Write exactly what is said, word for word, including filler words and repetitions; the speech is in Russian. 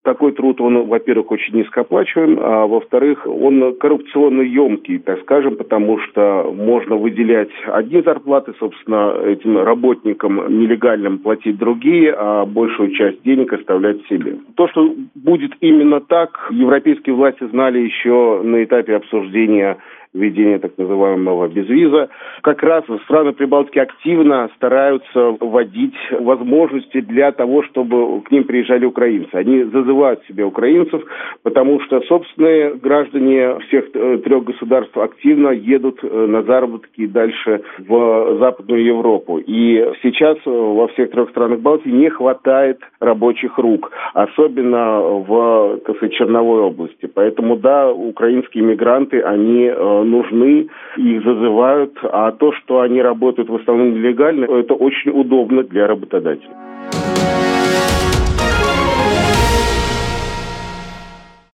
такой труд, он, во-первых, очень низкооплачиваем, а во-вторых, он коррупционно емкий, так скажем, потому что можно выделять одни зарплаты, собственно, этим работникам нелегальным платить другие, а большую часть денег оставлять себе. То, что будет именно так, европейские власти знали еще на этапе обсуждения введения так называемого безвиза. Как раз страны Прибалтики активно стараются вводить возможности для того, чтобы к ним приезжали украинцы. Они зазывают себе украинцев, потому что собственные граждане всех трех государств активно едут на заработки дальше в Западную Европу. И сейчас во всех трех странах Балтии не хватает рабочих рук, особенно в, так сказать, Черновой области. Поэтому, да, украинские мигранты, они нужны, их зазывают, а то, что они работают в основном нелегально, это очень удобно для работодателей.